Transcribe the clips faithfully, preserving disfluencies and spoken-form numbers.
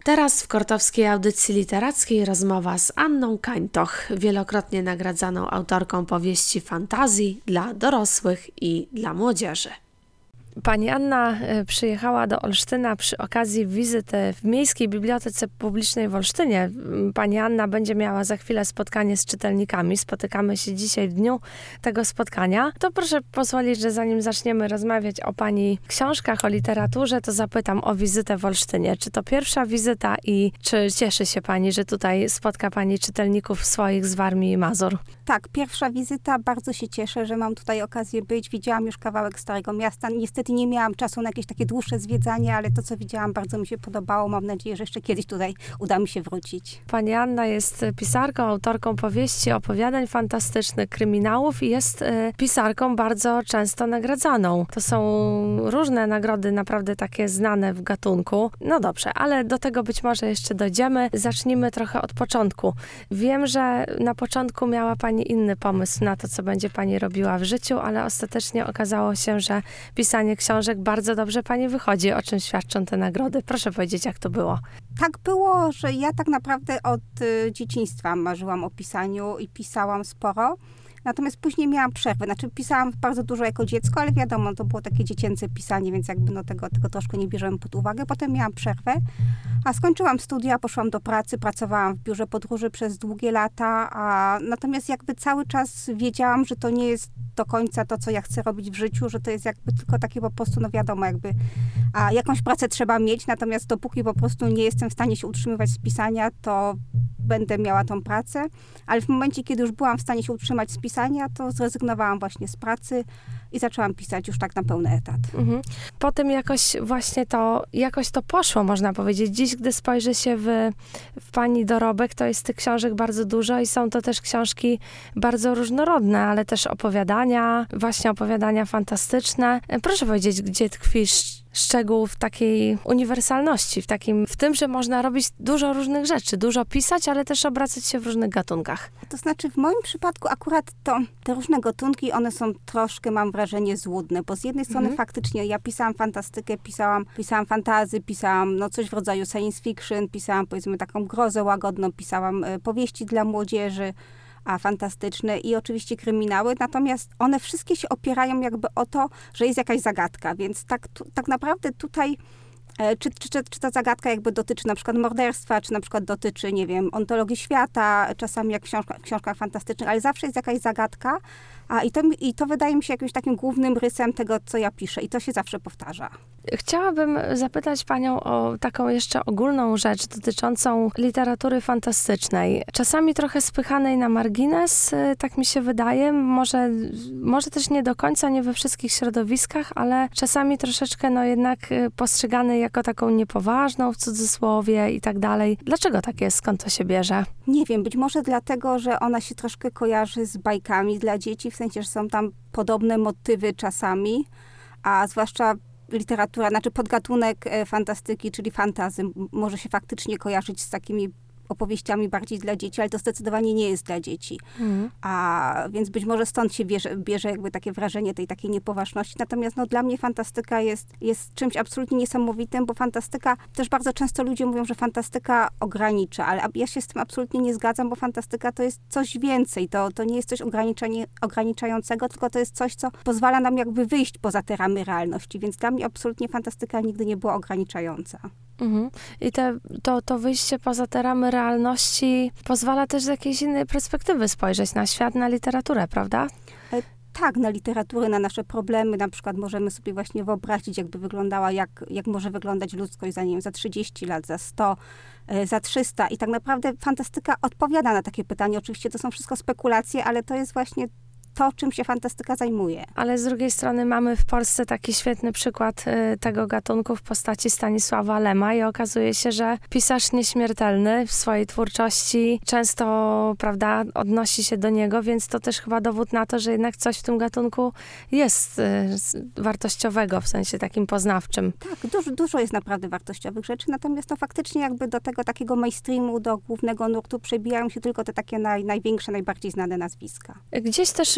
Teraz w Kortowskiej Audycji Literackiej rozmowa z Anną Kańtoch, wielokrotnie nagradzaną autorką powieści fantazji dla dorosłych i dla młodzieży. Pani Anna przyjechała do Olsztyna przy okazji wizyty w Miejskiej Bibliotece Publicznej w Olsztynie. Pani Anna będzie miała za chwilę spotkanie z czytelnikami. Spotykamy się dzisiaj w dniu tego spotkania. To proszę pozwolić, że zanim zaczniemy rozmawiać o Pani książkach, o literaturze, to zapytam o wizytę w Olsztynie. Czy to pierwsza wizyta i czy cieszy się Pani, że tutaj spotka Pani czytelników swoich z Warmii i Mazur? Tak, pierwsza wizyta. Bardzo się cieszę, że mam tutaj okazję być. Widziałam już kawałek Starego Miasta. Niestety nie miałam czasu na jakieś takie dłuższe zwiedzanie, ale to, co widziałam, bardzo mi się podobało. Mam nadzieję, że jeszcze kiedyś tutaj uda mi się wrócić. Pani Anna jest pisarką, autorką powieści, opowiadań fantastycznych, kryminałów i jest y, pisarką bardzo często nagradzaną. To są różne nagrody, naprawdę takie znane w gatunku. No dobrze, ale do tego być może jeszcze dojdziemy. Zacznijmy trochę od początku. Wiem, że na początku miała Pani inny pomysł na to, co będzie Pani robiła w życiu, ale ostatecznie okazało się, że pisanie książek bardzo dobrze Pani wychodzi. O czym świadczą te nagrody? Proszę powiedzieć, jak to było. Tak było, że ja tak naprawdę od y, dzieciństwa marzyłam o pisaniu i pisałam sporo. Natomiast później miałam przerwę. Znaczy pisałam bardzo dużo jako dziecko, ale wiadomo, to było takie dziecięce pisanie, więc jakby no tego, tego troszkę nie bierzemy pod uwagę. Potem miałam przerwę, a skończyłam studia, poszłam do pracy, pracowałam w biurze podróży przez długie lata, a natomiast jakby cały czas wiedziałam, że to nie jest do końca to, co ja chcę robić w życiu, że to jest jakby tylko takie po prostu, no wiadomo, jakby a jakąś pracę trzeba mieć, natomiast dopóki po prostu nie jestem w stanie się utrzymywać z pisania, to będę miała tą pracę, ale w momencie, kiedy już byłam w stanie się utrzymać z pisania, to zrezygnowałam właśnie z pracy i zaczęłam pisać już tak na pełny etat. Mhm. Potem jakoś właśnie to, jakoś to poszło, można powiedzieć. Dziś, gdy spojrzy się w, w Pani dorobek, to jest tych książek bardzo dużo i są to też książki bardzo różnorodne, ale też opowiadania, właśnie opowiadania fantastyczne. Proszę powiedzieć, gdzie tkwi szczegół w takiej uniwersalności, w takim, w tym, że można robić dużo różnych rzeczy, dużo pisać, ale też obracać się w różnych gatunkach. To znaczy w moim przypadku akurat to, te różne gatunki, one są troszkę, mam wrażenie, złudne, bo z jednej strony mhm. faktycznie ja pisałam fantastykę, pisałam, pisałam fantasy, pisałam no coś w rodzaju science fiction, pisałam powiedzmy taką grozę łagodną, pisałam y, powieści dla młodzieży, a fantastyczne i oczywiście kryminały, natomiast one wszystkie się opierają jakby o to, że jest jakaś zagadka, więc tak, tu, tak naprawdę tutaj Czy, czy, czy ta zagadka jakby dotyczy na przykład morderstwa, czy na przykład dotyczy, nie wiem, ontologii świata, czasami jak w książkach, w książkach fantastycznych, ale zawsze jest jakaś zagadka, a i to, i to wydaje mi się jakimś takim głównym rysem tego, co ja piszę i to się zawsze powtarza. Chciałabym zapytać Panią o taką jeszcze ogólną rzecz dotyczącą literatury fantastycznej. Czasami trochę spychanej na margines, tak mi się wydaje. Może, może też nie do końca, nie we wszystkich środowiskach, ale czasami troszeczkę no jednak postrzeganej jako taką niepoważną w cudzysłowie i tak dalej. Dlaczego tak jest? Skąd to się bierze? Nie wiem, być może dlatego, że ona się troszkę kojarzy z bajkami dla dzieci, w sensie, że są tam podobne motywy czasami, a zwłaszcza literatura, znaczy podgatunek fantastyki, czyli fantasy, może się faktycznie kojarzyć z takimi opowieściami bardziej dla dzieci, ale to zdecydowanie nie jest dla dzieci. Mhm. A więc być może stąd się bierze, bierze jakby takie wrażenie tej takiej niepoważności. Natomiast no, dla mnie fantastyka jest, jest czymś absolutnie niesamowitym, bo fantastyka, też bardzo często ludzie mówią, że fantastyka ogranicza, ale ja się z tym absolutnie nie zgadzam, bo fantastyka to jest coś więcej. To, to nie jest coś ograniczającego, tylko to jest coś, co pozwala nam jakby wyjść poza te ramy realności. Więc dla mnie absolutnie fantastyka nigdy nie była ograniczająca. Mhm. I te, to, to wyjście poza te ramy realności pozwala też z jakiejś innej perspektywy spojrzeć na świat, na literaturę, prawda? Tak, na literaturę, na nasze problemy. Na przykład możemy sobie właśnie wyobrazić, jakby wyglądała, jak, jak może wyglądać ludzkość za, nie wiem, za trzydzieści lat, za sto, za trzysta. I tak naprawdę fantastyka odpowiada na takie pytanie. Oczywiście to są wszystko spekulacje, ale to jest właśnie to, czym się fantastyka zajmuje. Ale z drugiej strony mamy w Polsce taki świetny przykład y, tego gatunku w postaci Stanisława Lema i okazuje się, że pisarz nieśmiertelny w swojej twórczości często, prawda, odnosi się do niego, więc to też chyba dowód na to, że jednak coś w tym gatunku jest y, wartościowego, w sensie takim poznawczym. Tak, dużo, dużo jest naprawdę wartościowych rzeczy, natomiast to faktycznie jakby do tego takiego mainstreamu, do głównego nurtu przebijają się tylko te takie naj, największe, najbardziej znane nazwiska. Gdzieś też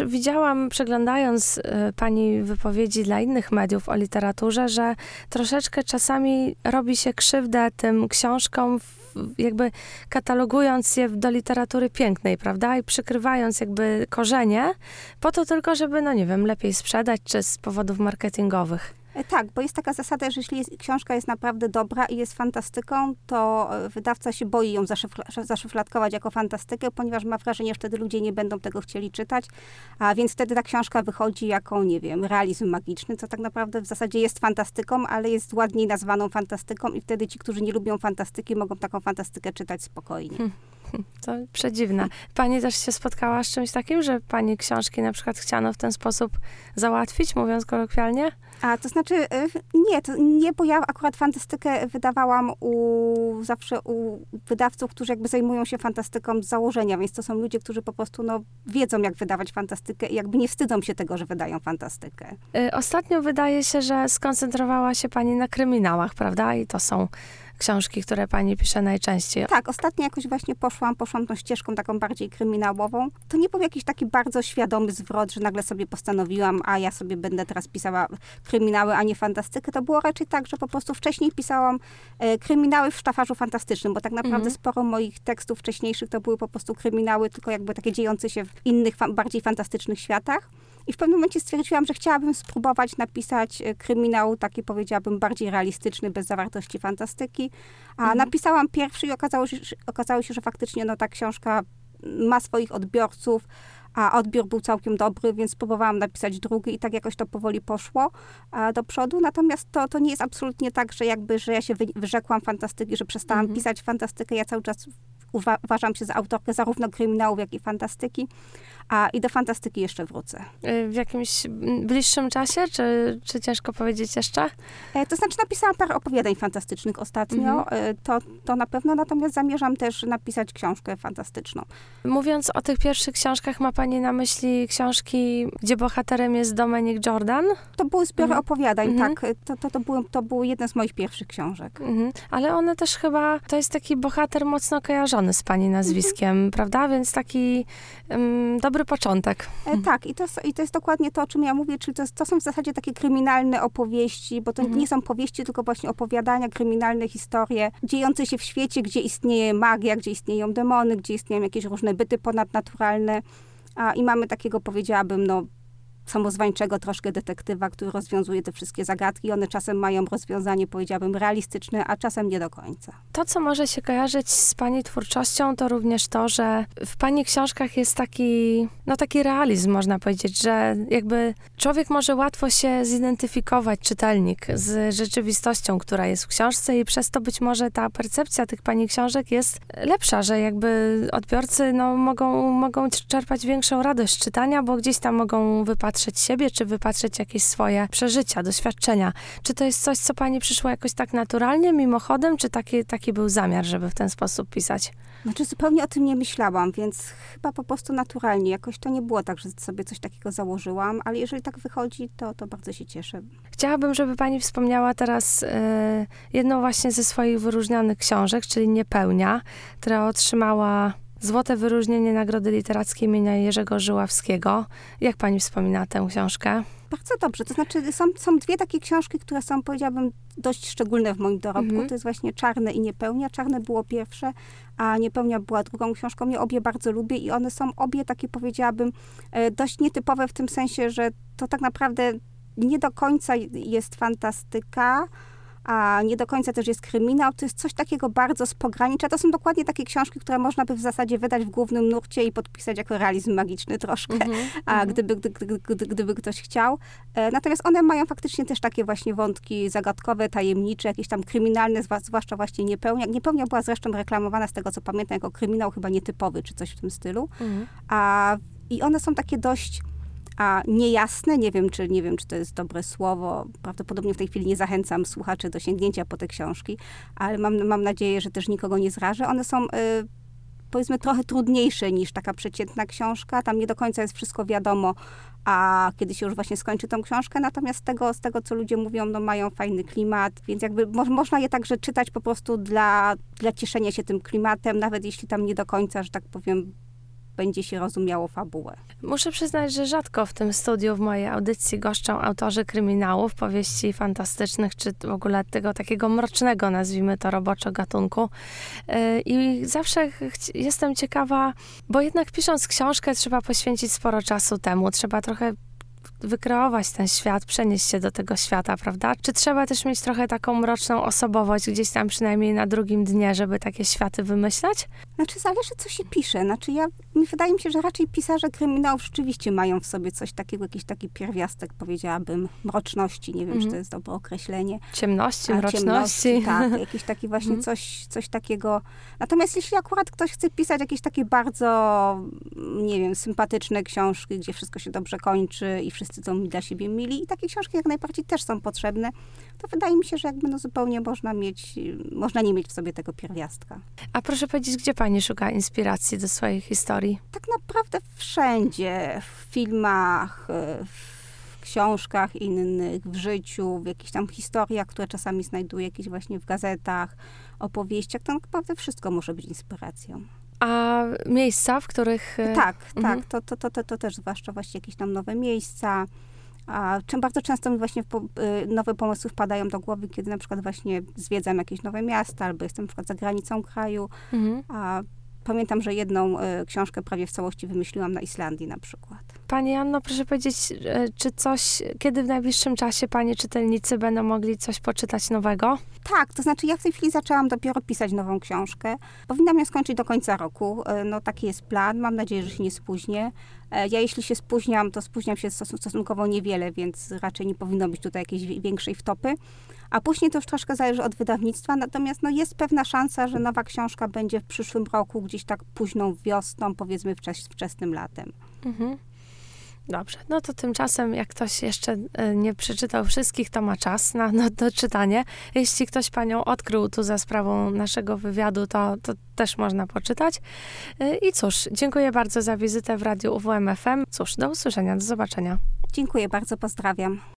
też widziałam, przeglądając y, pani wypowiedzi dla innych mediów o literaturze, że troszeczkę czasami robi się krzywdę tym książkom, w, jakby katalogując je do literatury pięknej, prawda? I przykrywając jakby korzenie, po to tylko, żeby, no nie wiem, lepiej sprzedać, czy z powodów marketingowych. Tak, bo jest taka zasada, że jeśli jest, książka jest naprawdę dobra i jest fantastyką, to wydawca się boi ją zaszyfl- zaszyflatkować jako fantastykę, ponieważ ma wrażenie, że wtedy ludzie nie będą tego chcieli czytać, a więc wtedy ta książka wychodzi jako, nie wiem, realizm magiczny, co tak naprawdę w zasadzie jest fantastyką, ale jest ładniej nazwaną fantastyką i wtedy ci, którzy nie lubią fantastyki, mogą taką fantastykę czytać spokojnie. Hmm. To przedziwne. Pani też się spotkała z czymś takim, że pani książki na przykład chciano w ten sposób załatwić, mówiąc kolokwialnie? A, to znaczy, nie, to nie, bo ja akurat fantastykę wydawałam u, zawsze u wydawców, którzy jakby zajmują się fantastyką z założenia, więc to są ludzie, którzy po prostu no, wiedzą, jak wydawać fantastykę i jakby nie wstydzą się tego, że wydają fantastykę. Ostatnio wydaje się, że skoncentrowała się pani na kryminałach, prawda? I to są książki, które pani pisze najczęściej. Tak, ostatnio jakoś właśnie poszłam, poszłam tą ścieżką taką bardziej kryminałową. To nie był jakiś taki bardzo świadomy zwrot, że nagle sobie postanowiłam, a ja sobie będę teraz pisała kryminały, a nie fantastykę. To było raczej tak, że po prostu wcześniej pisałam e, kryminały w sztafarzu fantastycznym, bo tak naprawdę mhm. sporo moich tekstów wcześniejszych to były po prostu kryminały, tylko jakby takie dziejące się w innych, fa- bardziej fantastycznych światach. I w pewnym momencie stwierdziłam, że chciałabym spróbować napisać kryminał taki, powiedziałabym, bardziej realistyczny, bez zawartości fantastyki. A mhm. napisałam pierwszy i okazało się, okazało się, że faktycznie no, ta książka ma swoich odbiorców, a odbiór był całkiem dobry, więc spróbowałam napisać drugi i tak jakoś to powoli poszło a, do przodu. Natomiast to, to nie jest absolutnie tak, że jakby, że ja się wy, wyrzekłam fantastyki, że przestałam mhm. pisać fantastykę. Ja cały czas uwa- uważam się za autorkę zarówno kryminałów, jak i fantastyki. A i do fantastyki jeszcze wrócę. W jakimś bliższym czasie, czy, czy ciężko powiedzieć jeszcze? E, to znaczy napisałam parę opowiadań fantastycznych ostatnio, mhm. e, to, to na pewno, natomiast zamierzam też napisać książkę fantastyczną. Mówiąc o tych pierwszych książkach, ma pani na myśli książki, gdzie bohaterem jest Dominic Jordan? To były zbiory mhm. opowiadań, mhm. tak. To, to, to, były, to były jedne z moich pierwszych książek. Mhm. Ale one też chyba, to jest taki bohater mocno kojarzony z pani nazwiskiem, mhm. prawda? Więc taki um, dobry początek. E, tak, i to, i to jest dokładnie to, o czym ja mówię, czyli to, to są w zasadzie takie kryminalne opowieści, bo to mhm. nie są powieści, tylko właśnie opowiadania, kryminalne historie, dziejące się w świecie, gdzie istnieje magia, gdzie istnieją demony, gdzie istnieją jakieś różne byty ponadnaturalne. A, I mamy takiego, powiedziałabym, no, samozwańczego troszkę detektywa, który rozwiązuje te wszystkie zagadki. One czasem mają rozwiązanie, powiedziałabym, realistyczne, a czasem nie do końca. To, co może się kojarzyć z pani twórczością, to również to, że w pani książkach jest taki, no taki realizm, można powiedzieć, że jakby człowiek może łatwo się zidentyfikować, czytelnik, z rzeczywistością, która jest w książce i przez to być może ta percepcja tych pani książek jest lepsza, że jakby odbiorcy no, mogą, mogą czerpać większą radość z czytania, bo gdzieś tam mogą wypatrzeć siebie, czy wypatrzeć jakieś swoje przeżycia, doświadczenia. Czy to jest coś, co pani przyszło jakoś tak naturalnie, mimochodem, czy taki, taki był zamiar, żeby w ten sposób pisać? Znaczy zupełnie o tym nie myślałam, więc chyba po prostu naturalnie. Jakoś to nie było tak, że sobie coś takiego założyłam, ale jeżeli tak wychodzi, to, to bardzo się cieszę. Chciałabym, żeby pani wspomniała teraz e, jedną właśnie ze swoich wyróżnionych książek, czyli Niepełnia, która otrzymała złote wyróżnienie Nagrody Literackiej imienia Jerzego Żyławskiego. Jak pani wspomina tę książkę? Bardzo dobrze. To znaczy są, są dwie takie książki, które są, powiedziałabym, dość szczególne w moim dorobku. Mhm. To jest właśnie Czarne i Niepełnia. Czarne było pierwsze, a Niepełnia była drugą książką. Ja obie bardzo lubię i one są obie takie, powiedziałabym, dość nietypowe w tym sensie, że to tak naprawdę nie do końca jest fantastyka, a nie do końca też jest kryminał. To jest coś takiego bardzo z pogranicza. To są dokładnie takie książki, które można by w zasadzie wydać w głównym nurcie i podpisać jako realizm magiczny troszkę, mm-hmm, a mm-hmm. gdyby, gdy, gdy, gdy, gdyby ktoś chciał. E, natomiast one mają faktycznie też takie właśnie wątki zagadkowe, tajemnicze, jakieś tam kryminalne, zwłaszcza właśnie Niepełnia. Niepełnia była zresztą reklamowana, z tego co pamiętam, jako kryminał chyba nietypowy, czy coś w tym stylu. Mm-hmm. A, i one są takie dość a niejasne, nie wiem, czy, nie wiem, czy to jest dobre słowo, prawdopodobnie w tej chwili nie zachęcam słuchaczy do sięgnięcia po te książki, ale mam, mam nadzieję, że też nikogo nie zrażę. One są, y, powiedzmy, trochę trudniejsze niż taka przeciętna książka, tam nie do końca jest wszystko wiadomo, a kiedy się już właśnie skończy tą książkę, natomiast z tego, z tego co ludzie mówią, no mają fajny klimat, więc jakby mo- można je także czytać po prostu dla, dla cieszenia się tym klimatem, nawet jeśli tam nie do końca, że tak powiem, będzie się rozumiało fabułę. Muszę przyznać, że rzadko w tym studiu, w mojej audycji goszczą autorzy kryminałów, powieści fantastycznych, czy w ogóle tego takiego mrocznego, nazwijmy to roboczo, gatunku. I zawsze jestem ciekawa, bo jednak pisząc książkę trzeba poświęcić sporo czasu temu, trzeba trochę wykreować ten świat, przenieść się do tego świata, prawda? Czy trzeba też mieć trochę taką mroczną osobowość gdzieś tam przynajmniej na drugim dnie, żeby takie światy wymyślać? Znaczy zależy, co się pisze. Znaczy ja, mi wydaje mi się, że raczej pisarze kryminałów rzeczywiście mają w sobie coś takiego, jakiś taki pierwiastek, powiedziałabym, mroczności. Nie wiem, mm. czy to jest dobre określenie. Ciemności, A, mroczności. Ciemności, tak. Jakiś taki właśnie mm. coś, coś takiego. Natomiast jeśli akurat ktoś chce pisać jakieś takie bardzo, nie wiem, sympatyczne książki, gdzie wszystko się dobrze kończy i wszyscy są dla siebie mili i takie książki jak najbardziej też są potrzebne, to wydaje mi się, że jakby no zupełnie można mieć, można nie mieć w sobie tego pierwiastka. A proszę powiedzieć, gdzie pani szuka inspiracji do swojej historii? Tak naprawdę wszędzie. W filmach, w książkach innych, w życiu, w jakichś tam historiach, które czasami znajduję jakieś właśnie w gazetach, opowieściach. To naprawdę wszystko może być inspiracją. A miejsca, w których... Tak, mhm. tak. To, to, to, to, to też zwłaszcza właśnie jakieś tam nowe miejsca. A czym bardzo często mi właśnie po, y, nowe pomysły wpadają do głowy, kiedy na przykład właśnie zwiedzam jakieś nowe miasta, albo jestem na przykład za granicą kraju. Mhm. A pamiętam, że jedną y, książkę prawie w całości wymyśliłam na Islandii na przykład. Pani Anno, proszę powiedzieć, czy coś, kiedy w najbliższym czasie pani czytelnicy będą mogli coś poczytać nowego? Tak, to znaczy ja w tej chwili zaczęłam dopiero pisać nową książkę. Powinnam ją skończyć do końca roku. No taki jest plan. Mam nadzieję, że się nie spóźnię. Ja jeśli się spóźniam, to spóźniam się stosunkowo niewiele, więc raczej nie powinno być tutaj jakiejś większej wtopy. A później to już troszkę zależy od wydawnictwa. Natomiast no, jest pewna szansa, że nowa książka będzie w przyszłym roku, gdzieś tak późną wiosną, powiedzmy wczes- wczesnym latem. Mhm. Dobrze, no to tymczasem jak ktoś jeszcze nie przeczytał wszystkich, to ma czas na, na doczytanie. Jeśli ktoś panią odkrył tu za sprawą naszego wywiadu, to, to też można poczytać. I cóż, dziękuję bardzo za wizytę w Radiu U W M F M. Cóż, do usłyszenia, do zobaczenia. Dziękuję bardzo, pozdrawiam.